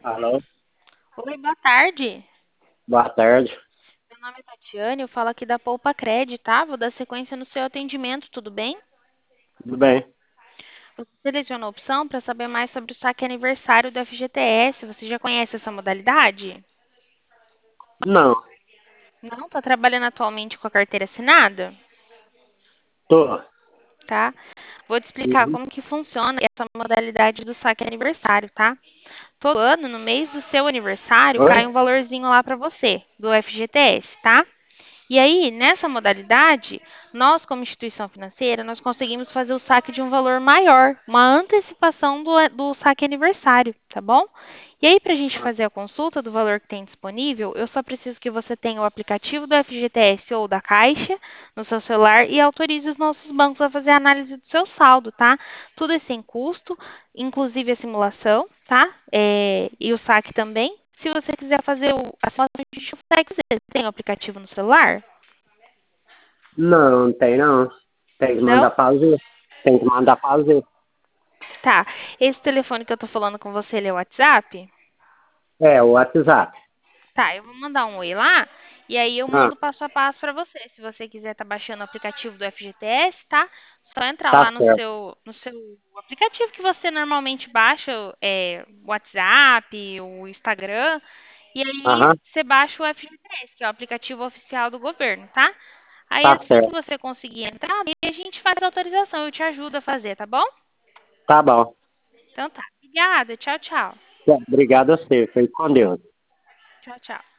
Alô, Oi, boa tarde. boa tarde. Meu nome é Tatiane, eu falo aqui da Poupa Cred, tá? Vou dar sequência no seu atendimento, tudo bem? Tudo bem? Você selecionou a opção para saber mais sobre o saque aniversário do FGTS. Você já conhece essa modalidade? Não, Não? Está trabalhando atualmente com a carteira assinada? tô. Tá? Vou te explicar Uhum. como que funciona essa modalidade do saque aniversário, tá? Todo ano, no mês do seu aniversário, Oi? cai um valorzinho lá para você, do FGTS, tá? E aí, nessa modalidade, nós, como instituição financeira, nós conseguimos fazer o saque de um valor maior, uma antecipação do saque aniversário, tá bom? E aí, para a gente Ah, fazer a consulta do valor que tem disponível, eu só preciso que você tenha o aplicativo do FGTS ou da Caixa no seu celular e autorize os nossos bancos a fazer a análise do seu saldo, tá? Tudo é sem custo, inclusive a simulação, tá? E o saque também. Se você quiser fazer a simulação, a gente consegue fazer. Você tem o aplicativo no celular? não, não tem não. Tem que Não? mandar fazer. Tem que mandar fazer. Tá. Esse telefone que eu tô falando com você, ele é o WhatsApp? É, o WhatsApp. Tá, eu vou mandar um oi lá e aí eu Ah, mando passo a passo para você. Se você quiser estar baixando o aplicativo do FGTS, tá? Só entrar tá lá no certo. seu aplicativo que você normalmente baixa, o WhatsApp, o Instagram, e aí Aham, você baixa o FGTS, que é o aplicativo oficial do governo, tá? Aí tá assim que certo. você conseguir entrar, aí a gente faz a autorização, eu te ajudo a fazer, tá bom? Tá bom. Então tá. Obrigada. Tchau, tchau. Obrigado a você. Foi com Deus. Tchau, tchau.